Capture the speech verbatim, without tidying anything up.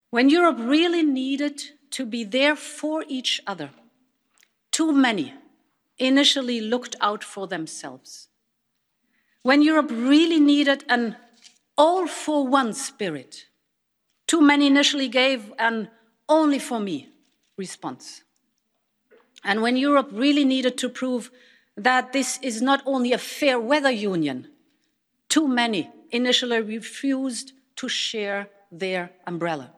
When Europe really needed to be there for each other, too many initially looked out for themselves. When Europe really needed an all-for-one spirit, too many initially gave an only for me response. And when Europe really needed to prove that this is not only a fair weather union, too many initially refused to share their umbrella.